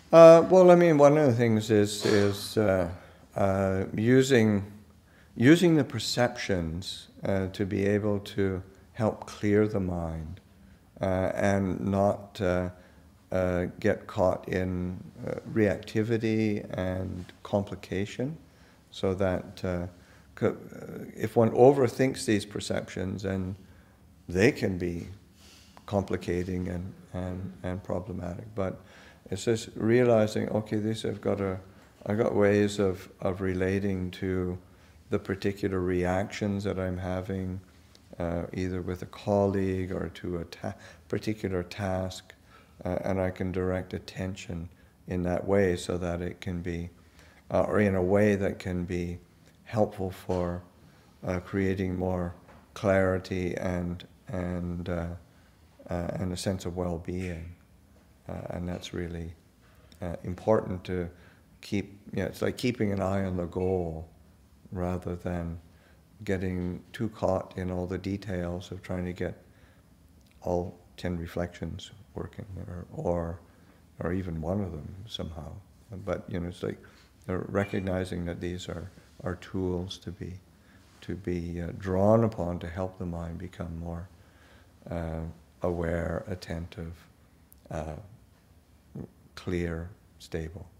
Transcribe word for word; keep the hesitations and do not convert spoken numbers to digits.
Uh, well, I mean, one of the things is is uh, uh, using using the perceptions uh, to be able to help clear the mind uh, and not uh, uh, get caught in uh, reactivity and complication, so that uh, co- uh, if one overthinks these perceptions, and they can be complicating and, and, and problematic. But it's just realizing, okay, this I've got a, I've got ways of, of relating to the particular reactions that I'm having, uh, either with a colleague or to a ta- particular task, uh, and I can direct attention in that way so that it can be, uh, or in a way that can be helpful for uh, creating more clarity and and uh, uh, and a sense of well-being, uh, and that's really uh, important to keep. You know, it's like keeping an eye on the goal rather than getting too caught in all the details of trying to get all ten reflections working, or or, or even one of them somehow. But you know, it's like recognizing that these are, are tools to be to be uh, drawn upon to help the mind become more uh, aware, attentive, uh, clear, stable.